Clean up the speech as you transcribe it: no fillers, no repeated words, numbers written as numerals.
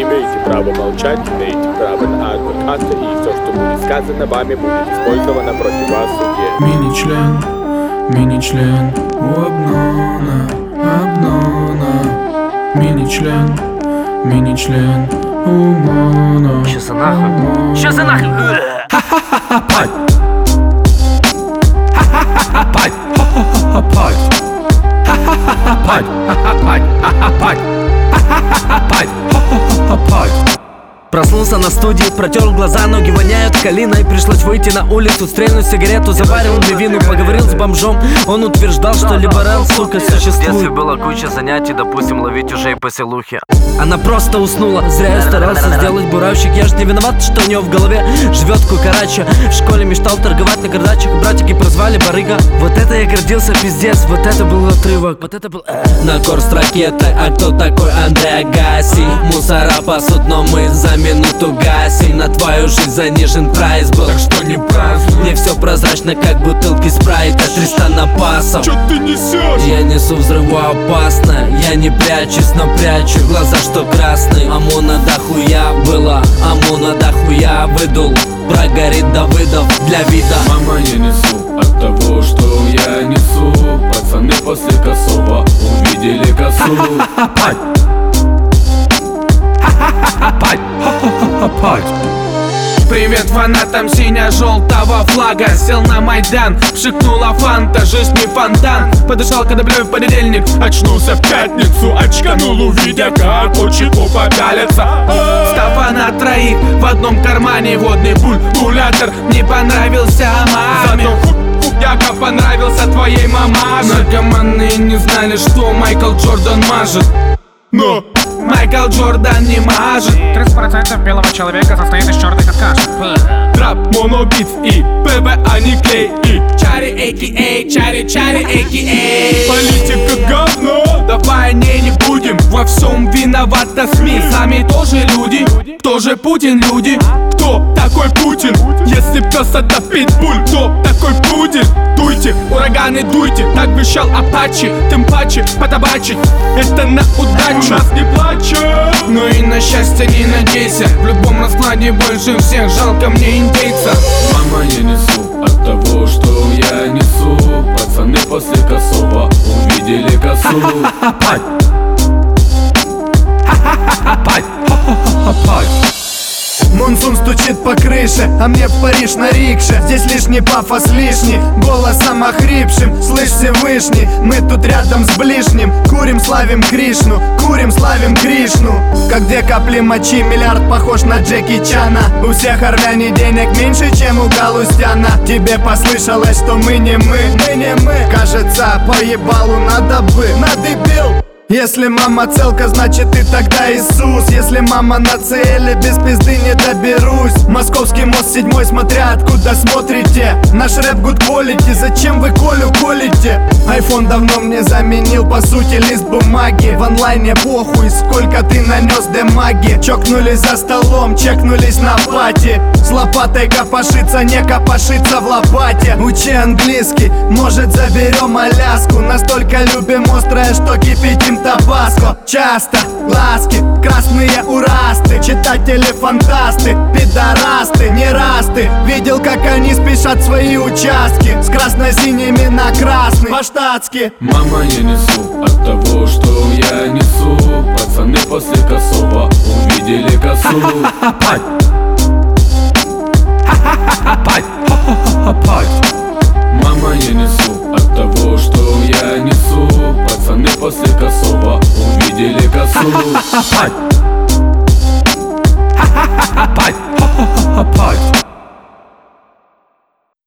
имеете право молчать, имеете право на адвоката, и все, что будет сказано вами, будет использовано против вас в суде. Мини-член у обнона. Мини-член у моно. Чё за нахуй? Чё за нахуй? Пать. Проснулся на студии, протер глаза, ноги воняют калиной. Пришлось выйти на улицу, стрельнуть сигарету, заварил мне вину, поговорил с бомжом. Он утверждал, что либерал, сука, существует. В детстве была куча занятий, допустим, ловить ужей по селухе. Она просто уснула, зря я старался сделать буравчик. Я ж не виноват, что у нее в голове живет кукарача. В школе мечтал торговать на кардачах, братики прозвали барыга. Вот это я гордился, пиздец, вот это был отрывок. Вот это был на корс ракеты, а кто такой Андрей Агаси? Мусора пасут, но мы за минуту гасим. На твою жизнь занижен прайс был, Так что не празднуй. мне все прозрачно, как бутылки спрайта, 300 напасов. Чё ты несешь? Я несу взрывоопасно, я не прячусь, но прячу глаза, что красные. Амуна дохуя была, Амуна дохуя выдул. Прогорит Давыдов для вида. Мама, я несу от того, что я несу. Пацаны после косого увидели косу. Привет фанатам синя-желтого флага. Сел на Майдан, пшикнула фанта. Жизнь не фонтан. Подышал кадаблями в понедельник. Очнулся в пятницу, очканул, увидя, как учеку попялится. Стафа на троих, в одном кармане водный бульбулятор. Не понравился маме, яко понравился твоей мамаше. Наркоманы не знали, что Майкл Джордан мажет, но Майкл Джордан не мажет. 30% белого человека состоит из черных какашек. Трап, монобит и ПВА не клей. И Чари, а.к.а. Чари, а.к.а. Политика говно, давай не будем. Во всем виновата СМИ. Сами тоже люди, кто же Путин люди? Кто такой Путин? Если пес это питбуль, кто такой Путин? Дуйте, ураганы дуйте, так вещал Апачи. Тем паче потабачить, это на удачу. Нас не плачут, но и на счастье не надейся. В любом раскладе больше всех жалко мне индейца. Мама, я несу от того, что я несу. Пацаны после косого увидели косу. Монсун стучит по крыше, а мне в Париж на рикше. Здесь лишний пафос, лишний голосом охрипшим. Слышь, Всевышний, мы тут рядом с ближним. Курим, славим Кришну, курим, славим Кришну. Как 2 капли мочи, миллиард похож на Джеки Чана. У всех армяне денег меньше, чем у Галустяна. Тебе послышалось, что мы не мы. Кажется, по ебалу надо бы, надыбил. Если мама целка, значит ты тогда Иисус. Если мама на цели, без пизды не доберусь. Московский мост 7, смотря откуда смотрите. Наш рэп good quality, зачем вы Колю колите? Айфон давно мне заменил, по сути, лист бумаги. В онлайне похуй, сколько ты нанес демаги. Чокнулись за столом, чекнулись на пати. С лопатой копошиться, не копошиться в лопате. Учи английский, может заберем Аляску. Настолько любим острое, что кипятим табаско. Часто глазки, красные урасты. Читатели фантасты, пидорасты. Не раз ты видел, как они спешат свои участки. С красно-синими на красный, по-штатски. Мама, я несу от того, что я несу. Пацаны после косого увидели косу. Мама, я несу от того, что я несу. Пацаны после косого увидели косу.